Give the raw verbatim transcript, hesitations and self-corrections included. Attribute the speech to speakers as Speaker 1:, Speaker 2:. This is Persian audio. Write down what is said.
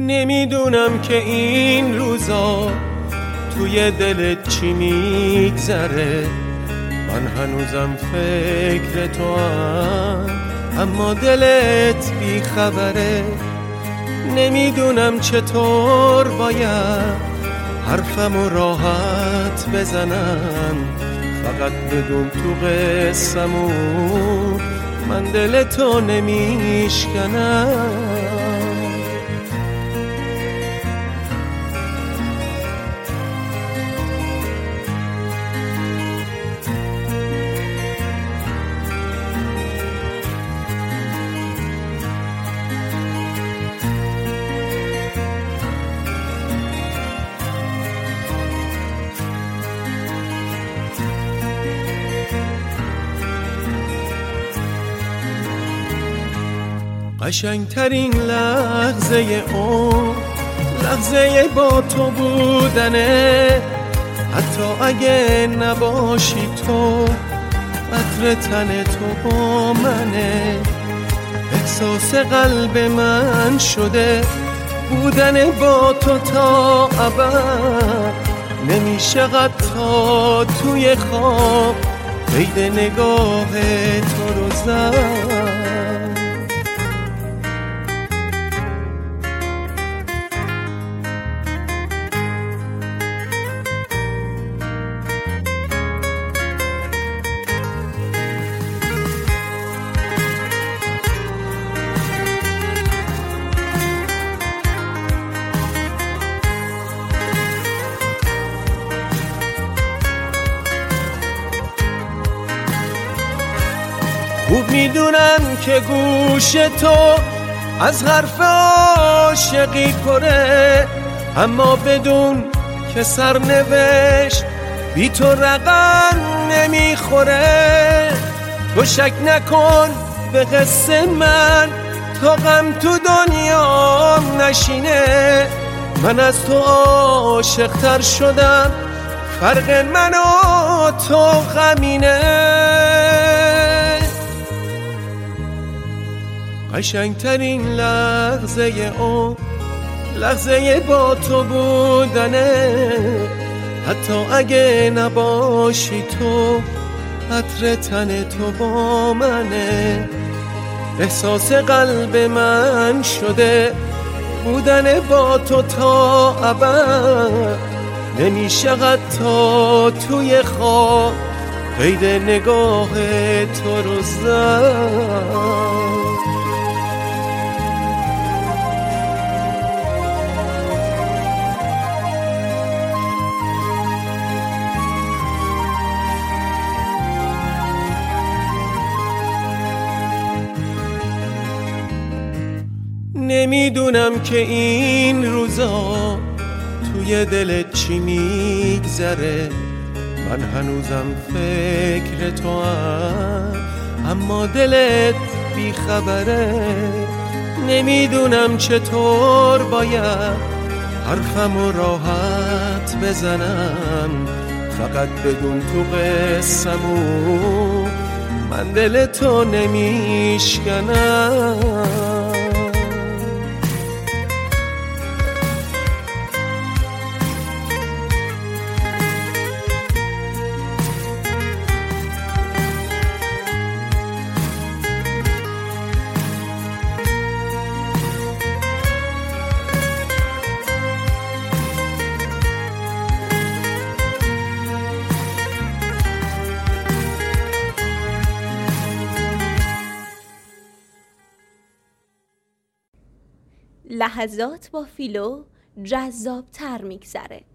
Speaker 1: نمیدونم که این روزا توی دلت چی میگذره، من هنوزم فکر تو هم اما دلت بی خبره. نمیدونم چطور باید حرفمو راحت بزنم، فقط بدون تو قسمون من دل تو نمیشکنم. قشنگترین لحظه اون لحظه با تو بودنه، حتی اگه نباشی تو عطر تن تو با منه. احساس قلب من شده بودن با تو تا ابد، نمیشه حتی توی خواب قید نگاه تو رو زد. خوب میدونم که گوش تو از حرف عاشقی پره، اما بدون که سرنوشت بی تو رقم نمیخوره. تو شک نکن به قصه من تا غم تو دنیا نشینه، من از تو عاشق تر شدم، فرق من و تو غمینه. قشنگترین لحظه اون لحظه با تو بودنه، حتی اگه نباشی تو عطر تن تو با منه. احساس قلب من شده بودن با تو تا ابد، نمیشه حتی توی خواب قید نگاه تو رو زد. نمیدونم که این روزا توی دلت چی میگذره، من هنوزم فکر تو هم اما دلت بی خبره. نمیدونم چطور باید حرفمو راحت بزنم، فقط بدون تو قسمو من دل تو نمیشکنم.
Speaker 2: لحظات با فیلو جذاب تر میگذره.